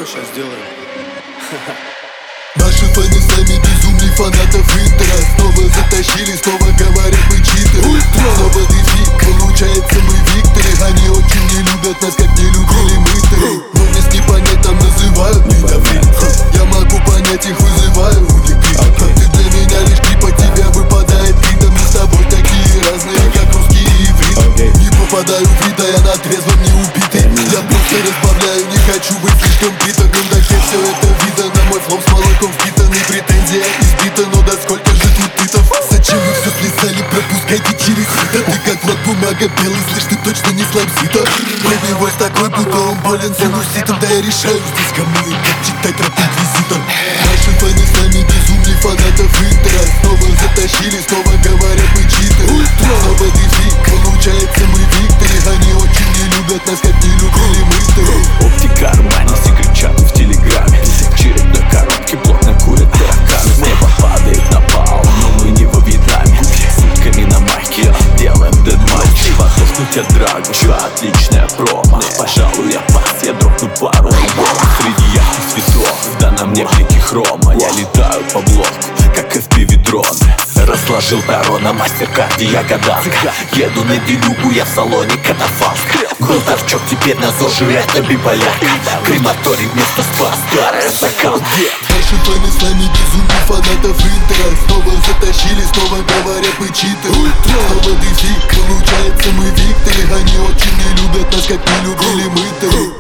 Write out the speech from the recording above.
Все, сейчас сделаем. Наши фаны сами безумный, фанатов Интера снова затащили, снова говорят мы читеры. Снова дефик, получается мы викторы. Они очень не любят нас, как не любили мыторы. Но без непонять нам называют недоврит. Я могу понять их, вызываю у них крик. Ты для меня лишь клип, от тебя выпадает бит. Мы с тобой такие разные, как русский и иврит. Не попадаю в рит, а я на трезвом не убитый. Я просто разбавляю, не хочу быть слишком приторным. Да где все это видно, на мой флоу с молоком впитаны. Претензия избита, но да сколько же тут битов. Зачем вы все слезали, пропускайте через сито. Ты как Влад Бумага белый, слышь, ты точно не слабзита. Бэби войс такой, будто он болен синуситом. Да я решаю здесь кому и как читать рэп инквизитор. Наши фаны сами безумные, фанатов Интера снова затащили, снова говорят мы читеры. Снова дефик, получается мы викторы. Они очень не любят нас, как не любили мыторы. Оптика Армани, секрет-чаты в телеграме. Очередной коробки плотно курят тараканы. С неба падает напал, но мы не во Вьетнаме. Сутками на майке делаем дедматч. Подохнуть от драгу, отличная промо. Пожалуй, я пас, я дропну пару альбомов. Среди ярких цветов, да на мне блики хрома. Я летаю по блоку, как FPV-дроны. Разложил таро на мастер-карте, я гадалка. Еду на делюгу, я в салоне катафалка. Был торчок, теперь на ЗОЖе это биполярка. Крематорий вместо спа, старая закалка. Наши фаны сами безумные, фанатов Интера снова затащили, снова говорят мы читеры. Снова дефик, получается мы викторы. Они очень не любят нас, как не любили мыторы.